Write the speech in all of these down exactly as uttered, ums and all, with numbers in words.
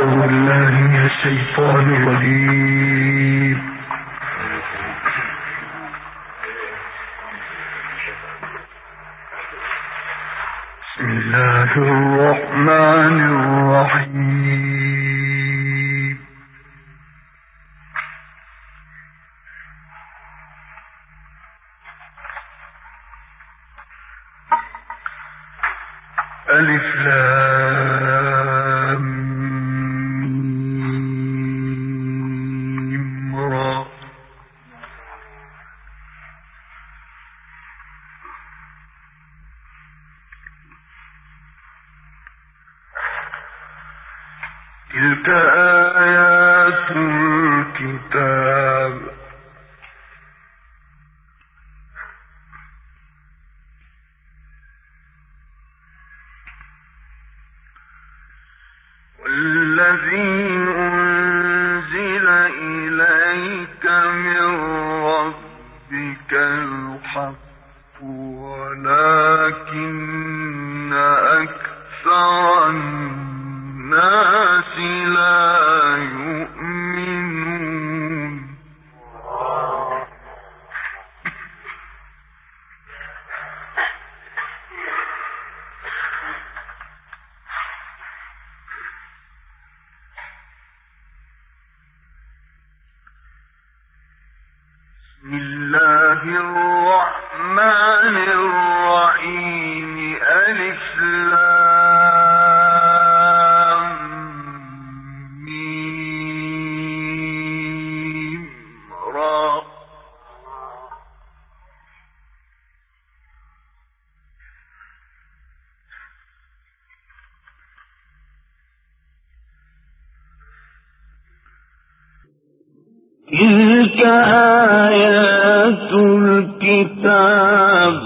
الشيطان الرجيم. بسم الله الرحمن الرحيم. ألف لام ميم را. تلك آيات الكتاب والذي أنزل إليك من ربك الحق ولكن أكثر الناس لا يؤمنون. بسم الله الرحمن الرحيم. ألف لام ميم را. تلك آيات الكتاب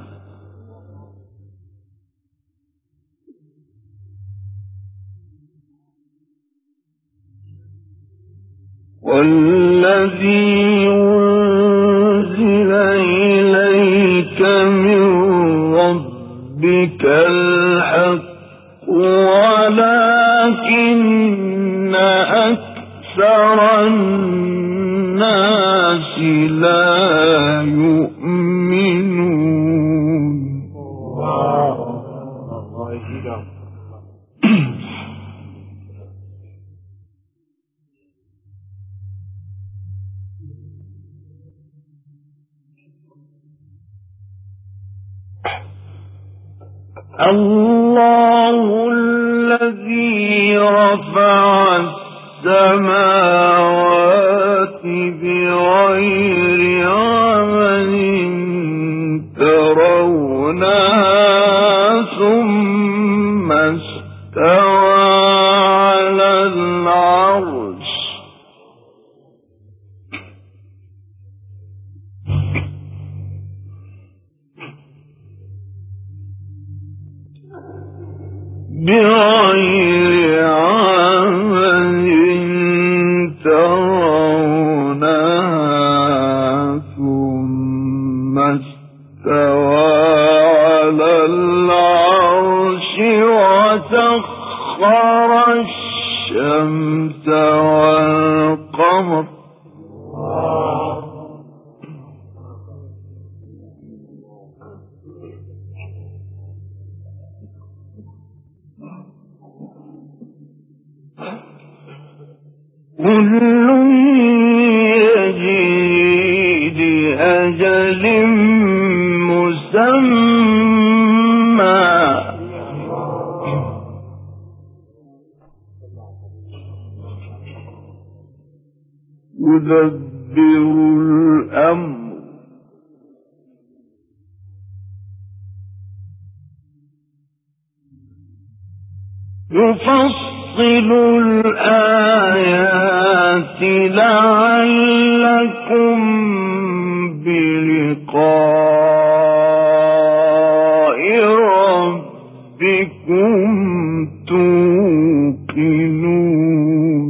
والذي أنزل إليك من ربك الحق ولكن أكثر الناس لا يؤمنون. الله الذي رفع السماوات بغير عمد ترونها ثم استوى على العرش بغير عمد ترونها ثم استوى على العرش وسخر الشمس والقمر كل يجري لأجل مسمى يدبر الأمر يفصل الآيات لعلكم بلقاء ربكم توقنون.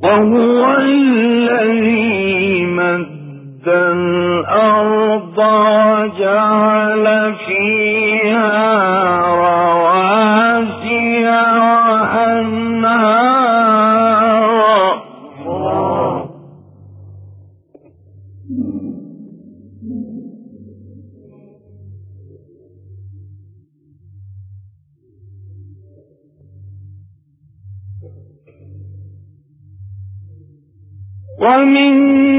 وهو الذي مد الأرض وجعل فيها رواسي وأنهارا ومن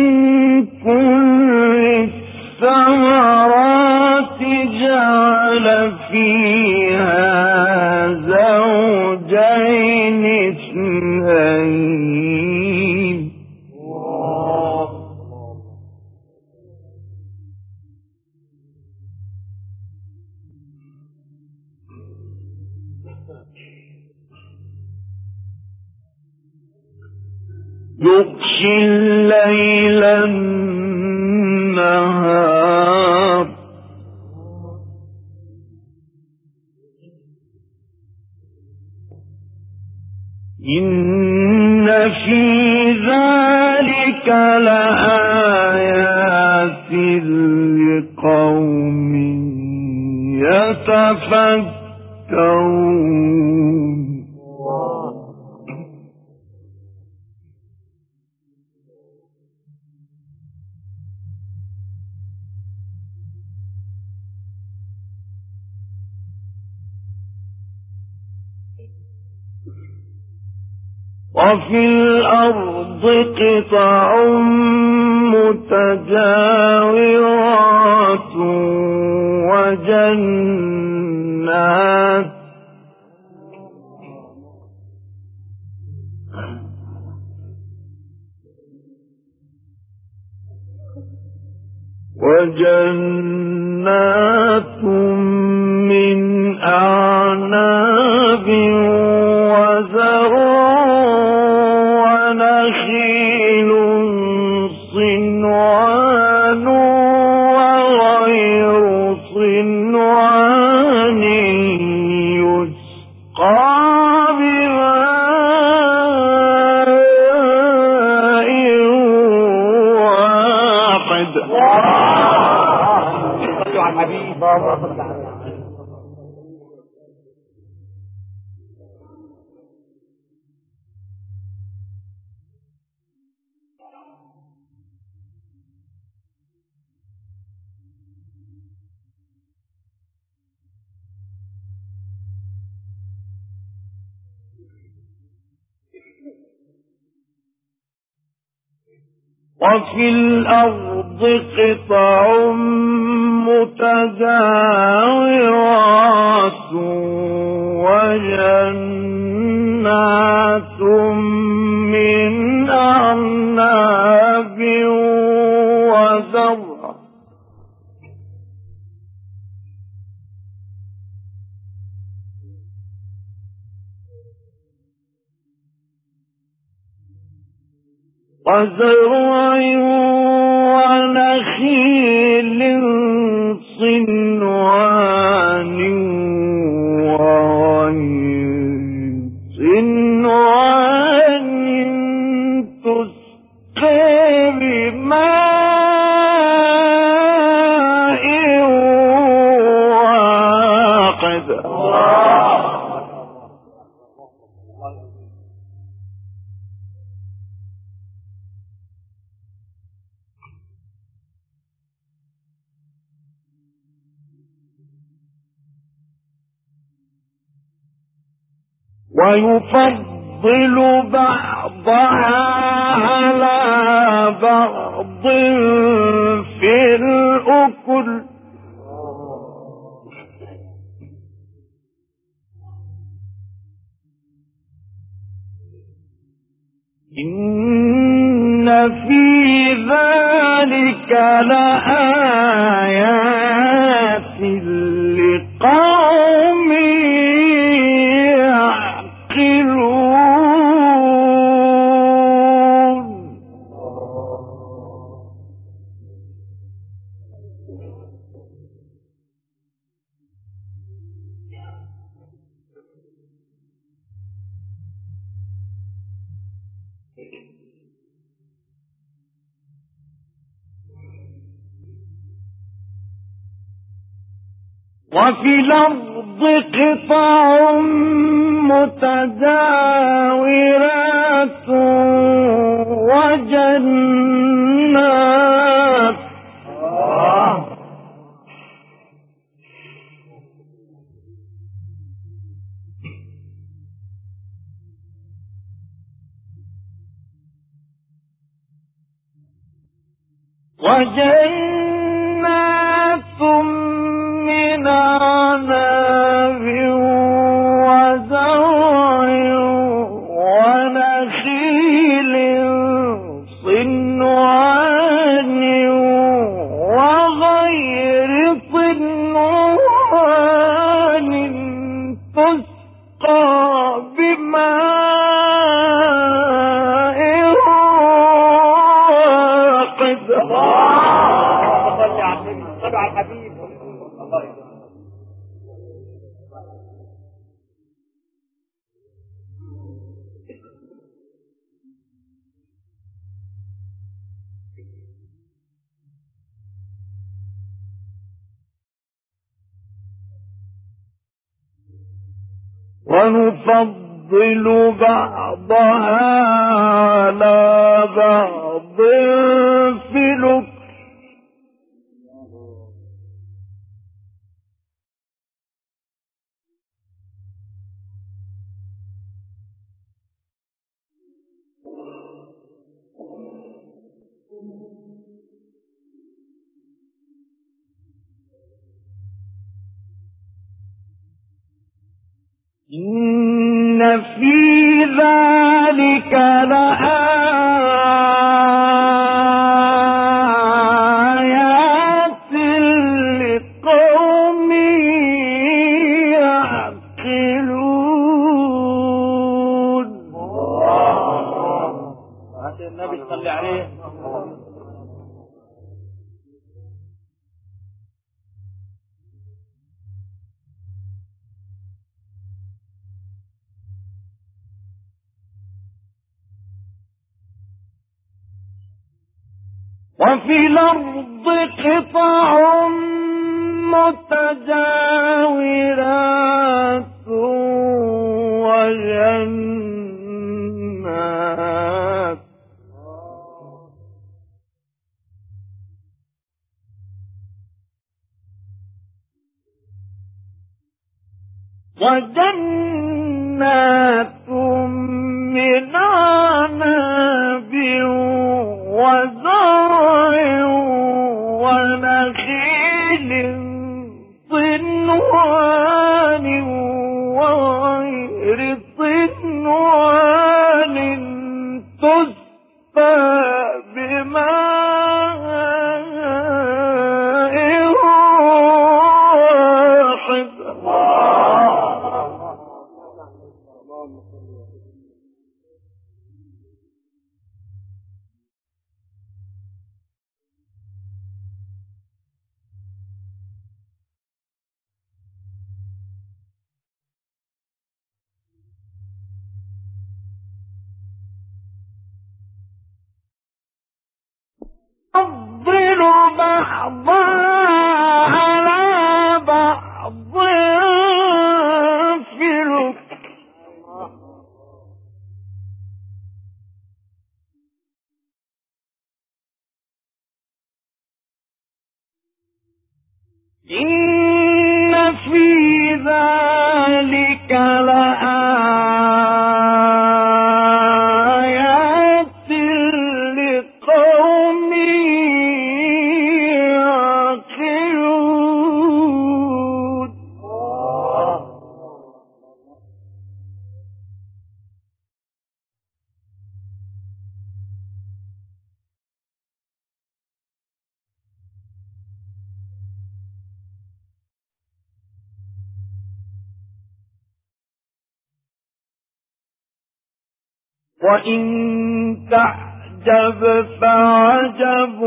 كل الثمرات جعل فيها زوجين اثنين يغشي الليل النهار إن في ذلك لآيات لقوم يتفكرون وفي الأرض قطع متجاورات وجنات وجنات من أعناب وزرع ونخيل صنوان وغير صنوان يسقى بماء واحد. صلوا على الحبيب. وفي الأرض قطع متجاورات وجنات من أعناب وزرع وزرع ونخيل صنوان وغير صنوان تسقى بماء واحد. ويفضل بعضها على بعض في الأكل إن في ذلك لآيات لقوم وفي الأرض قطع متجاورات وجنات وجنات من أعناب وزرع ونخيل صنوان وغير صنوان تسقى بماء واحد. ونفضل بعضها على بعض في الأكل إن في ذلك لآيات لقوم يعقلون. هات النبي صلى عليه. وفي الأرض قطع متجاورات وجنات وجنات من أعناب وزرع ونخيل صنوان وغير صنوان تسقى بماء واحد. نفضل بعضها على بعض في الأكل إن في ذلك لآيات لقوم يعقلون. وإن تعجب فعجب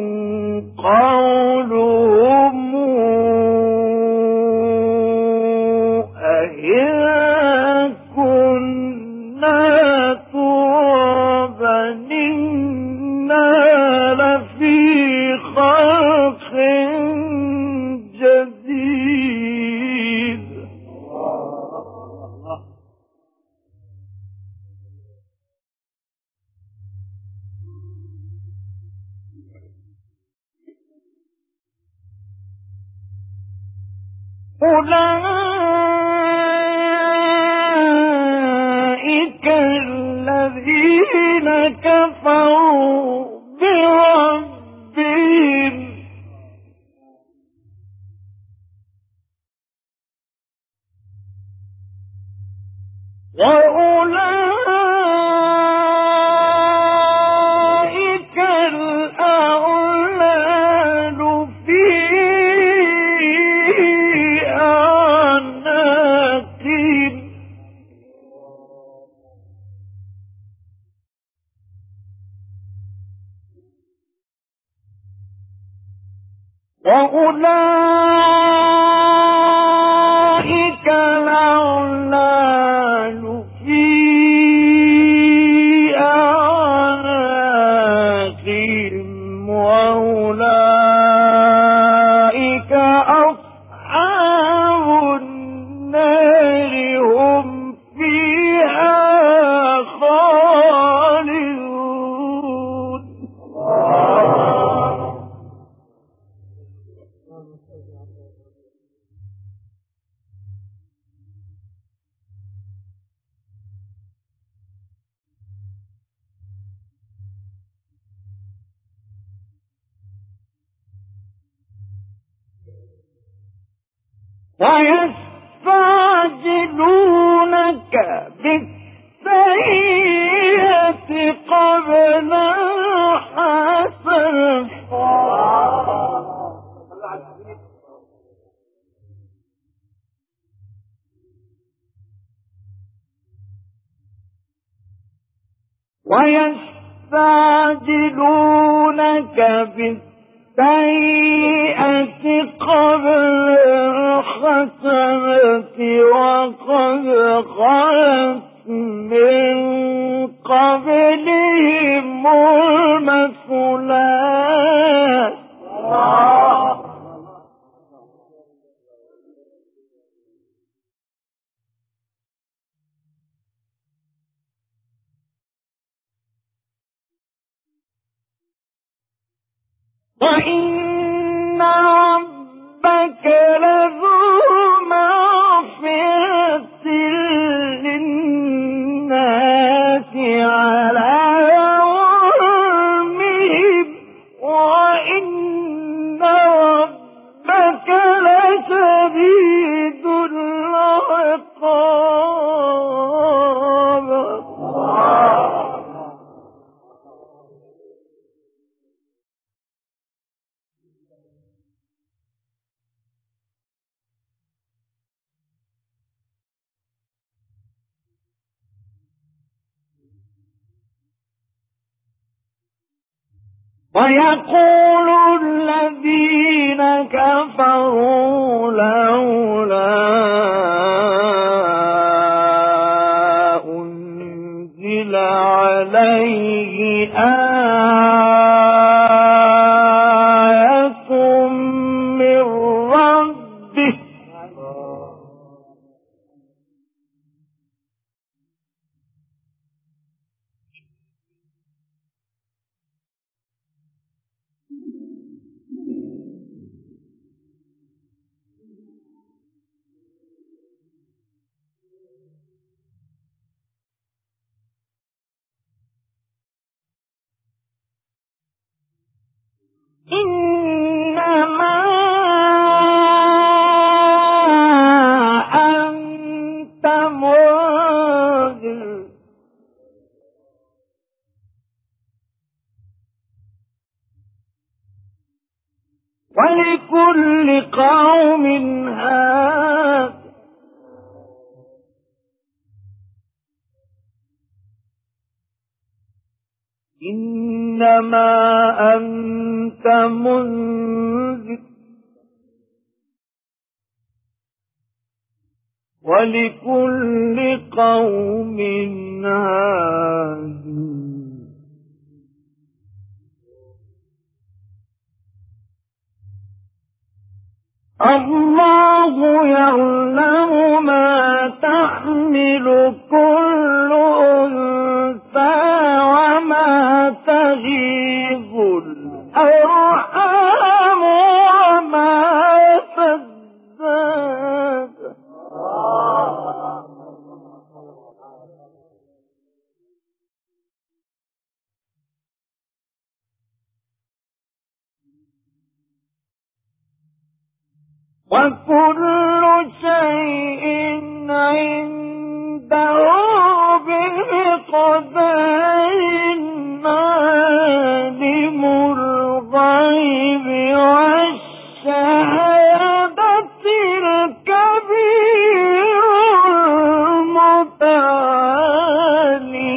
قولهم أإذا كنا ترابا إنا لفي خلق جديد. أولئك الذين كفروا بربهم وأولئك الأغلال في أعناقهم وأولئك الأغلال في أعناقهم وأولئك أصحاب النار هم فيها خالدون. ويستعجلونك بالسيئة قبل الحسنة ويستعجلونك بالسيئة قبل الحسنة وقد خلت من قبلهم المثلات وإن ربك لذو مغفرة للناس على ظلمهم وإن ربك لشديد العقاب. ويقول الذين كفروا لولا أنزل عليه آية من ربه إنما أنت منذر ولكل قوم هاد إنما أنت منذر ولكل قوم هاد الله يعلم ما تحمل كل أنثى وما تغيظ الأرحام وما تزداد وكل شيء عنده بمقدار عالم الغيب والشهادة الكبير المتعالي.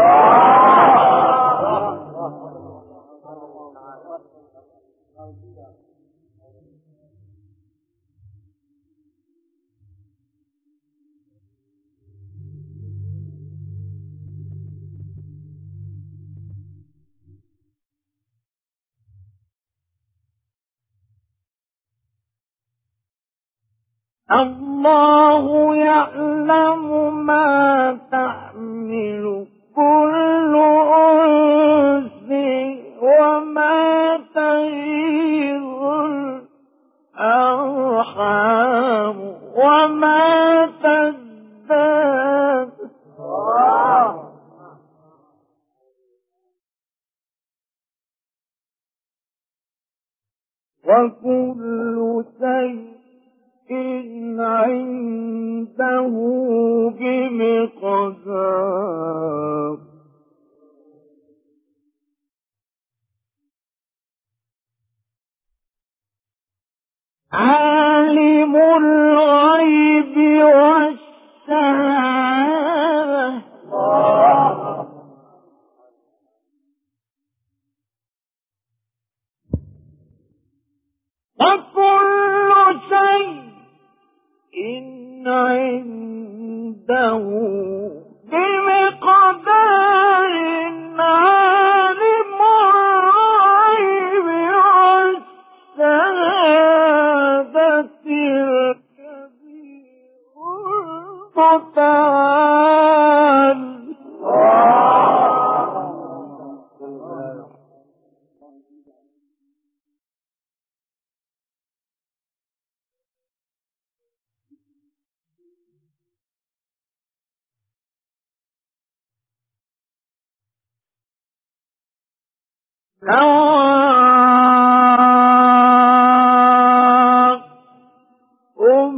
الله يعلم ما تحمل كل أنثى وما تغيظ الأرحام وما تزداد وكل شيء إن عنده بمقدار. عالم الغيب والشهادة وكل شيء إن عنده بمقدار. عالم الغيب والشهادة الكبير المتعال. سواء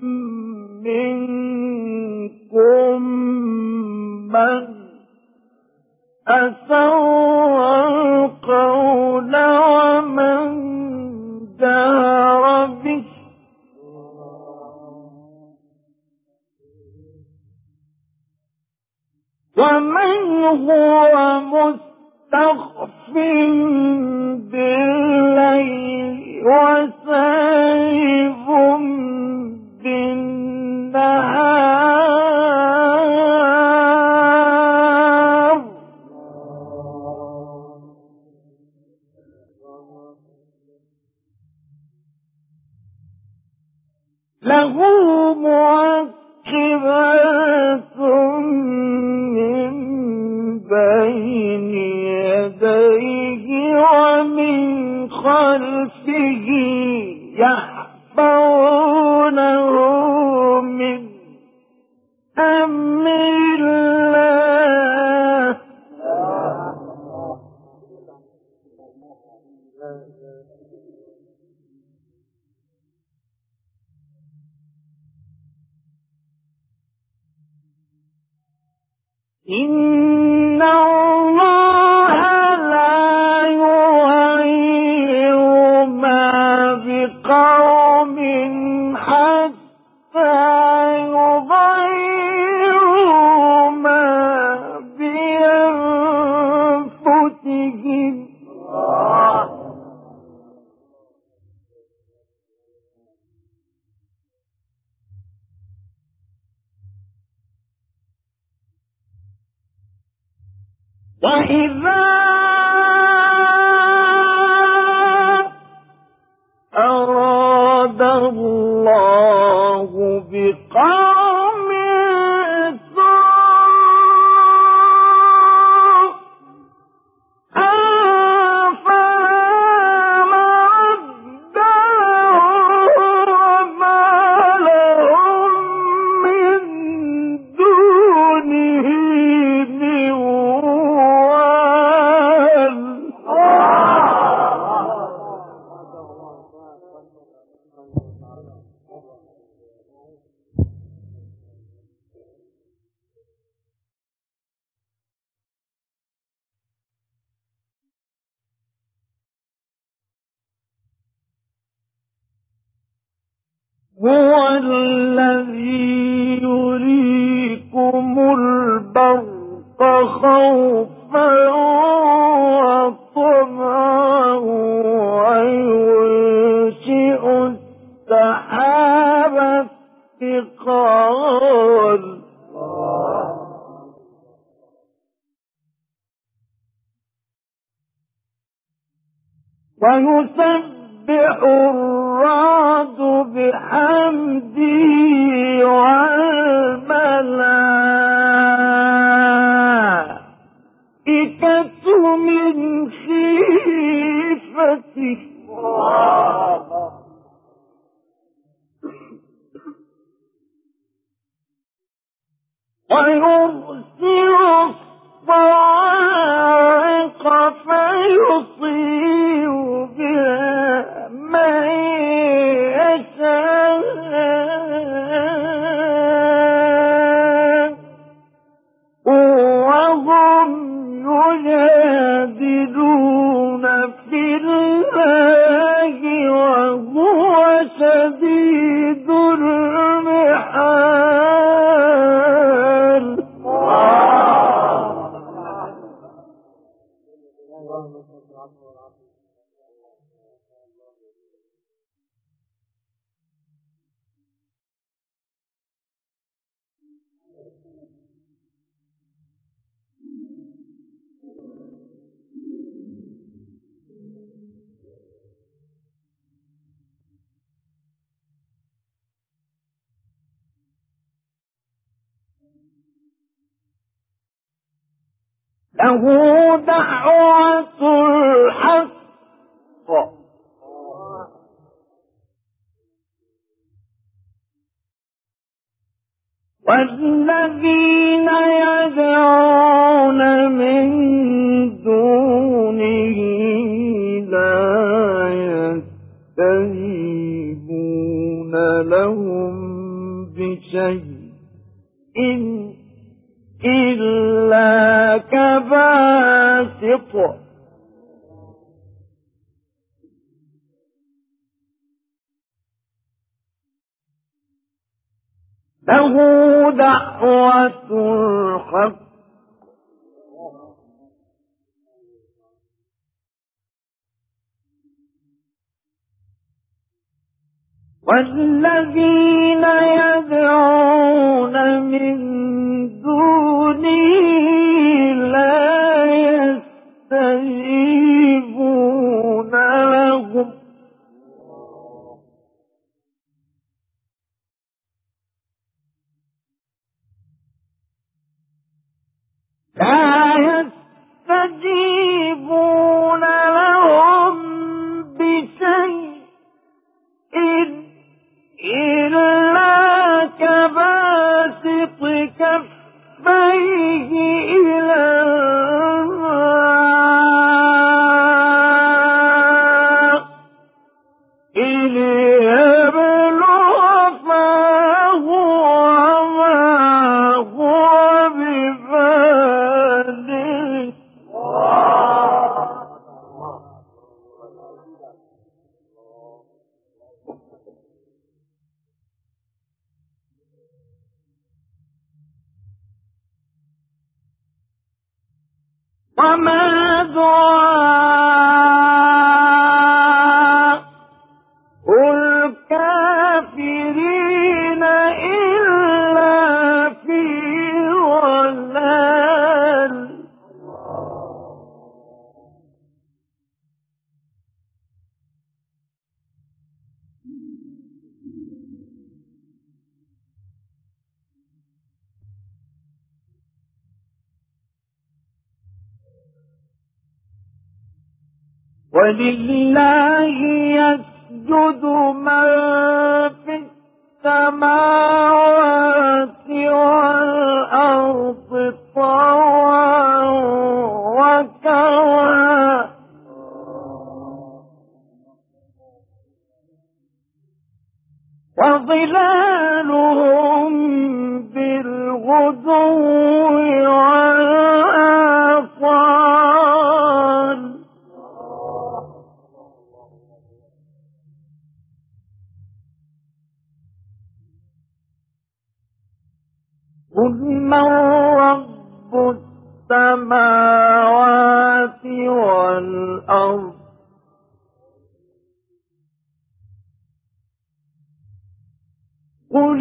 منكم من أسر القول ومن جهر به ومن هو مستخف بالليل وسارب بالنهار. له معقبات من بين يديه ومن خلفه يحفظونه من أمر الله. إن الله لا يغير ما بقوم حتى يغيروا ما بأنفسهم. وإذا أراد الله بقوم سوءا فلا مرد له وما لهم من دونه من وال. ويرسل الصواعق فيصيب بها من يشاء وهم يجادلون في الله وهو شديد المحال. له دعوة الحق والذين يدعون من دونه لا يستجيبون لهم بشيء إلا كباسط له دعوة الحق والذين يدعون من دونه لا يستجيبون لهم لا يستجيبون لهم بشيء إلا كباسط كفيه إلى الماء ليبلغ فاه وما هو ببالغه وما دعاء الكافرين إلا في ضلال. ولله يسجد من في السماوات والأرض طوعا وكرها وظلالهم بالغدو والآصال. قل من رب السماوات والأرض قل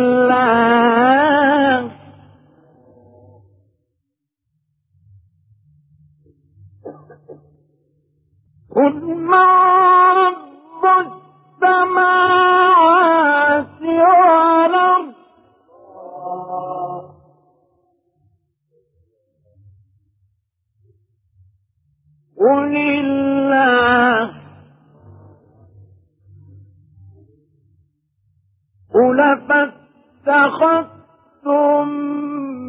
الله قل من رب السماوات والأرض قل الله قل فاتخذتم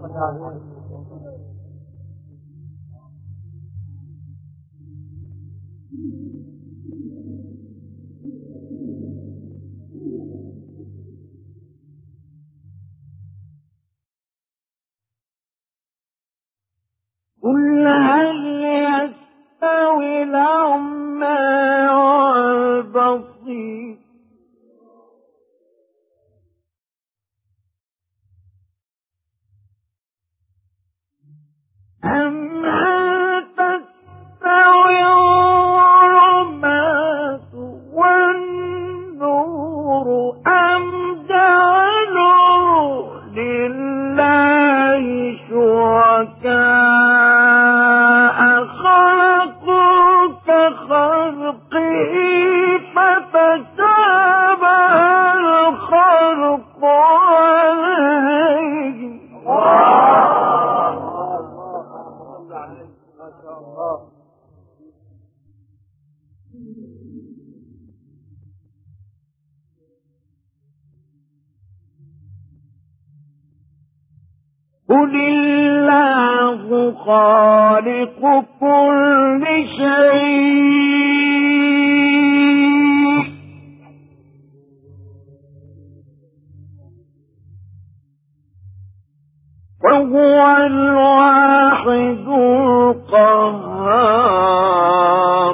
قل هل يستوي الأعمى والبصير أم هل تستوي الظلمات والنور أم جعلوا لله شركاء خلقوا كخلقه فتشابه الخلق عليهم قل الله خالق كل شيء وهو الواحد القهار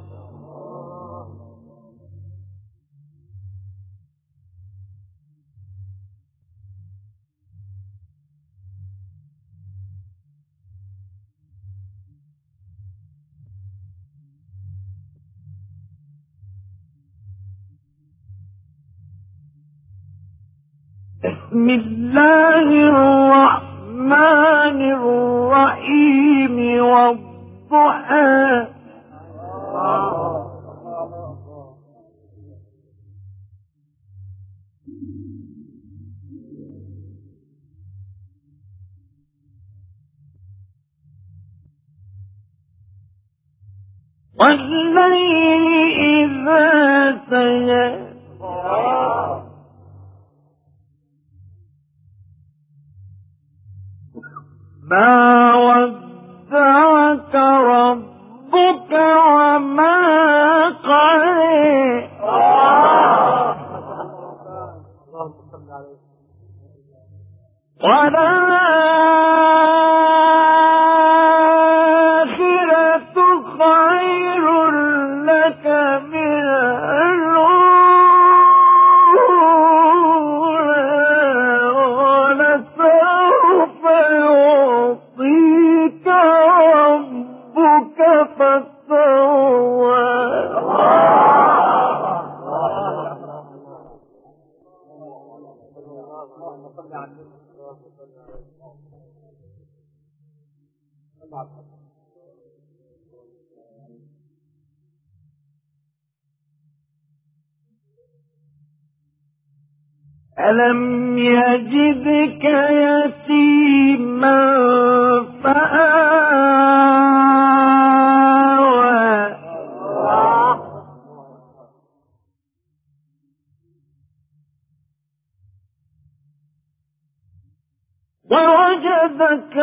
بسم الله الرحمن الرحيم والضحى والليل إذا سجى ما ودعك ربك وما قلى وللآخرة خير لك من الأولى ولسوف يعطيك ربك فترضى ألم يجدك يتيما فآوى ووجدك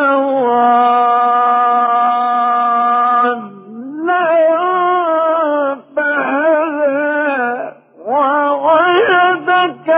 ضالا فهدى ووجدك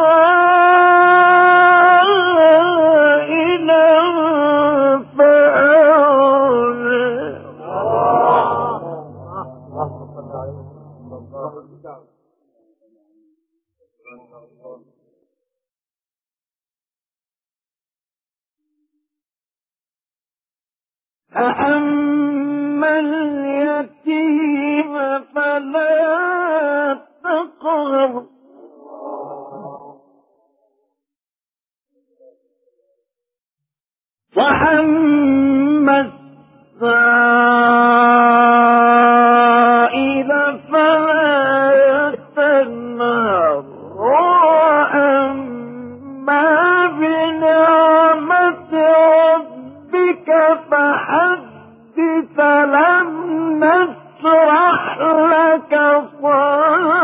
فأما اليتيم فلا تقهر وأما السائل فلا تنهر وأما بنعمة ربك فحدث لم نشرح لك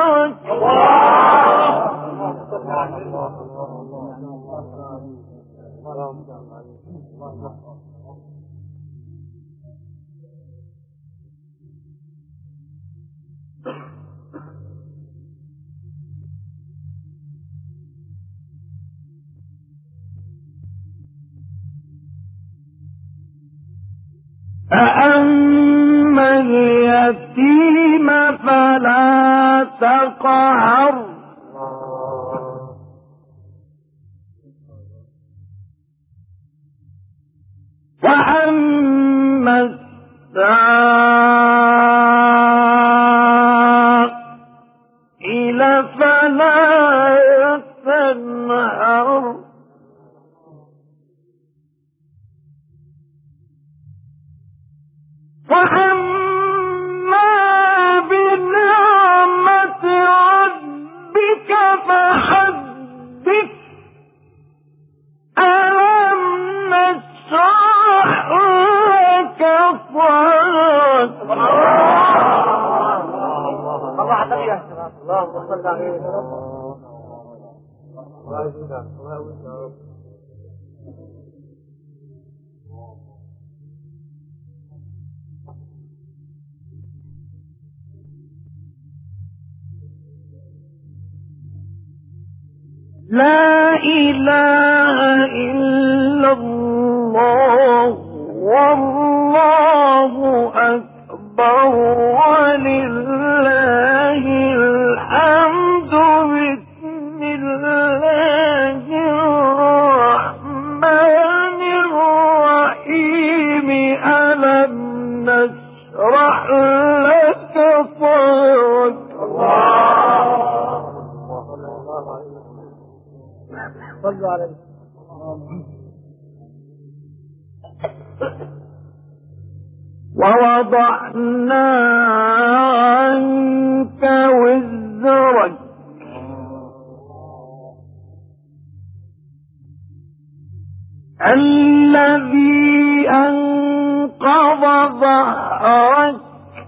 صدرك فأما اليتيم فلا تقهر وأما السائل فلا تنهر وأما بنعمة ربك فحدث ألم نشرح لك صدرك اللهم صل عليه وسلم. لا إله إلا الله والله أكبر ولله الحمد بسم الله الرحمن الرحيم ألم نشرح لك صدرك صلوا عليه. ووضعنا عنك وزرك الذي أنقض ظهرك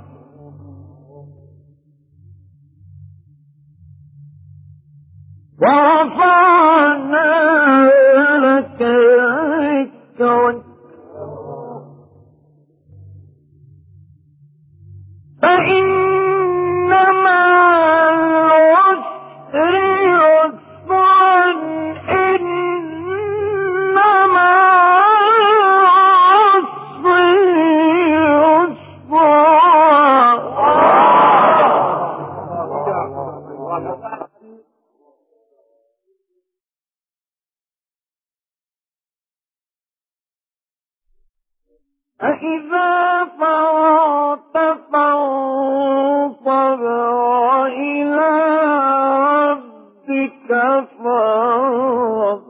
ورفعنا لك ذكرك فإن مع العسر يسرا إن مع العسر يسرا فإذا فرغت فانصب وإلى ربك فارغب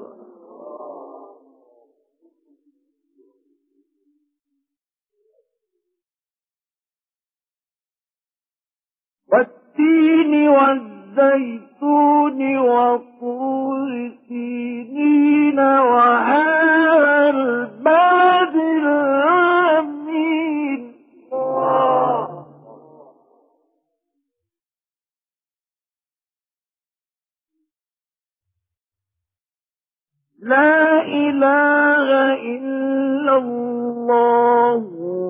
والتين والزيتون وطور سينين وهذا البلد الأمين لا إله إلا الله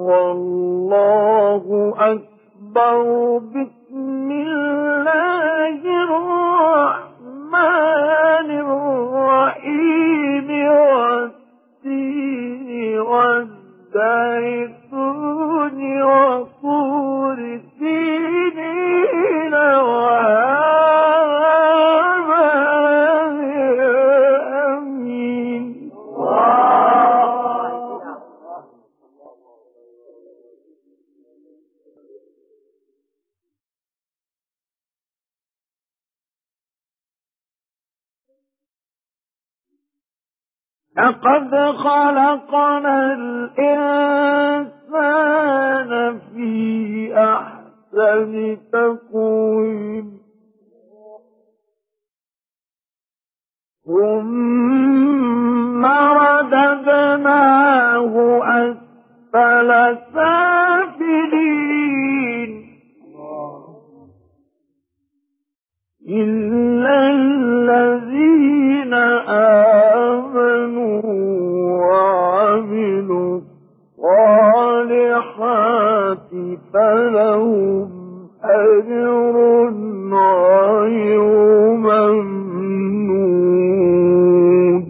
والله أكبر بسم الله الرحمن الرحيم والتين والزيتون وطور سينين لقد خلقنا الإنسان في أحسن تقويم ثم رددناه أسفل سافلين إلا الذين آمنوا فلهم أجر غير ممنون.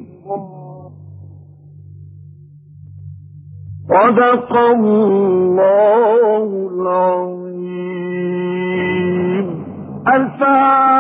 صدق الله العظيم. الفاتحة.